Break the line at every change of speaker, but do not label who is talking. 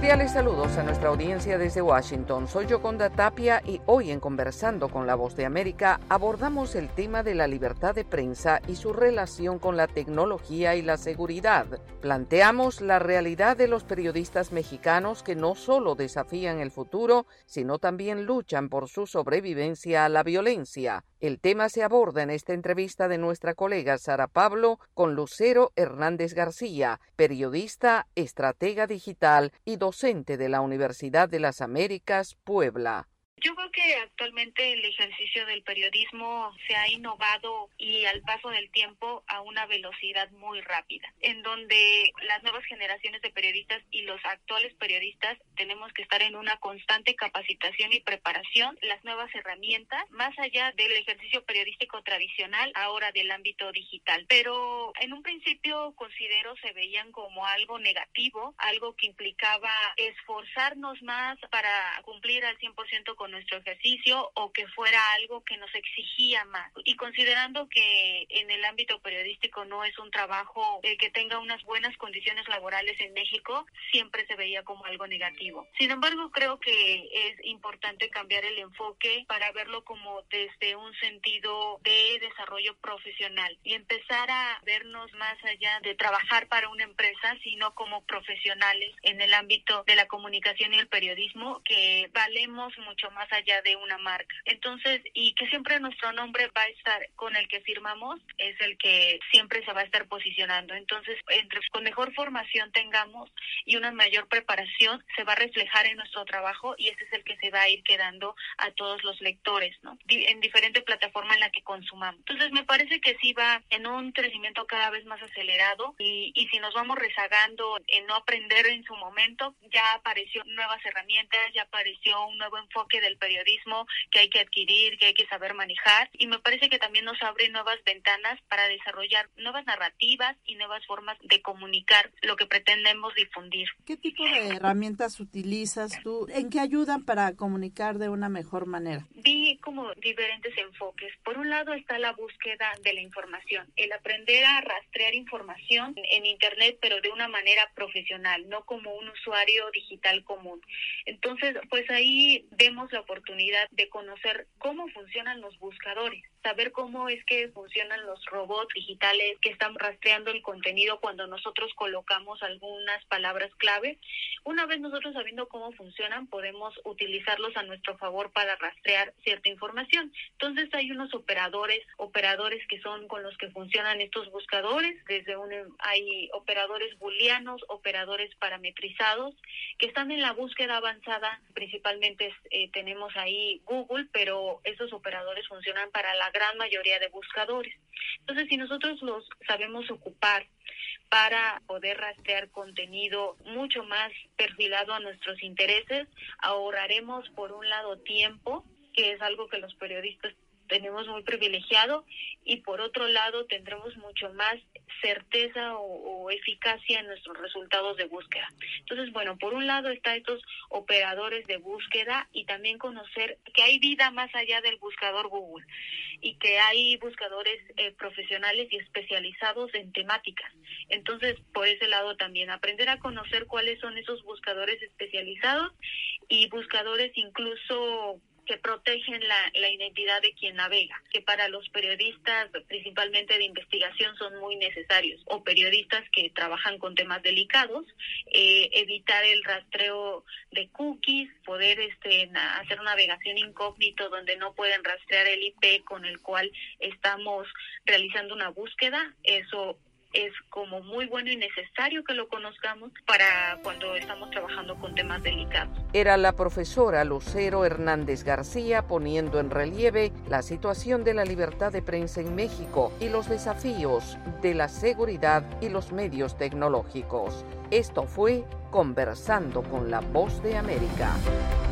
Cordiales saludos a nuestra audiencia desde Washington. Soy Yoconda Tapia y hoy en Conversando con la Voz de América abordamos el tema de la libertad de prensa y su relación con la tecnología y la seguridad. Planteamos la realidad de los periodistas mexicanos que no solo desafían el futuro, sino también luchan por su sobrevivencia a la violencia. El tema se aborda en esta entrevista de nuestra colega Sara Pablo con Lucero Hernández García, periodista, estratega digital y docente de la Universidad de las Américas, Puebla.
Yo creo que actualmente el ejercicio del periodismo se ha innovado y al paso del tiempo a una velocidad muy rápida, en donde las nuevas generaciones de periodistas y los actuales periodistas tenemos que estar en una constante capacitación y preparación, las nuevas herramientas, más allá del ejercicio periodístico tradicional, ahora del ámbito digital. Pero en un principio considero se veían como algo negativo, algo que implicaba esforzarnos más para cumplir al 100% con nuestro ejercicio o que fuera algo que nos exigía más. Y considerando que en el ámbito periodístico no es un trabajo que tenga unas buenas condiciones laborales en México, siempre se veía como algo negativo. Sin embargo, creo que es importante cambiar el enfoque para verlo como desde un sentido de desarrollo profesional y empezar a vernos más allá de trabajar para una empresa, sino como profesionales en el ámbito de la comunicación y el periodismo, que valemos mucho más allá de una marca. Entonces, y que siempre nuestro nombre va a estar con el que firmamos, es el que siempre se va a estar posicionando. Entonces, con mejor formación tengamos y una mayor preparación, se va a reflejar en nuestro trabajo y ese es el que se va a ir quedando a todos los lectores, ¿no? En diferente plataforma en la que consumamos. Entonces, me parece que sí va en un crecimiento cada vez más acelerado y si nos vamos rezagando en no aprender en su momento, ya apareció nuevas herramientas, ya apareció un nuevo enfoque del periodismo que hay que adquirir, que hay que saber manejar, y me parece que también nos abre nuevas ventanas para desarrollar nuevas narrativas y nuevas formas de comunicar lo que pretendemos difundir.
¿Qué tipo de herramientas utilizas tú? ¿En qué ayudan para comunicar de una mejor manera?
Vi como diferentes enfoques. Por un lado está la búsqueda de la información, el aprender a rastrear información en Internet, pero de una manera profesional, no como un usuario digital común. Entonces, pues ahí vemos la oportunidad de conocer cómo funcionan los buscadores, saber cómo es que funcionan los robots digitales que están rastreando el contenido cuando nosotros colocamos algunas palabras clave. Una vez nosotros sabiendo cómo funcionan, podemos utilizarlos a nuestro favor para rastrear cierta información. Entonces hay unos operadores que son con los que funcionan estos buscadores, hay operadores booleanos, operadores parametrizados, que están en la búsqueda avanzada. Principalmente tenemos ahí Google, pero esos operadores funcionan para la gran mayoría de buscadores. Entonces, si nosotros los sabemos ocupar para poder rastrear contenido mucho más perfilado a nuestros intereses, ahorraremos por un lado tiempo, que es algo que los periodistas tenemos muy privilegiado, y por otro lado tendremos mucho más certeza o eficacia en nuestros resultados de búsqueda. Entonces, bueno, por un lado está estos operadores de búsqueda y también conocer que hay vida más allá del buscador Google y que hay buscadores profesionales y especializados en temáticas. Entonces, por ese lado también aprender a conocer cuáles son esos buscadores especializados y buscadores incluso que protegen la identidad de quien navega, que para los periodistas, principalmente de investigación, son muy necesarios, o periodistas que trabajan con temas delicados, evitar el rastreo de cookies, poder hacer navegación incógnito donde no pueden rastrear el IP con el cual estamos realizando una búsqueda. Eso es como muy bueno y necesario que lo conozcamos para cuando estamos trabajando con temas delicados.
Era la profesora Lucero Hernández García poniendo en relieve la situación de la libertad de prensa en México y los desafíos de la seguridad y los medios tecnológicos. Esto fue Conversando con la Voz de América.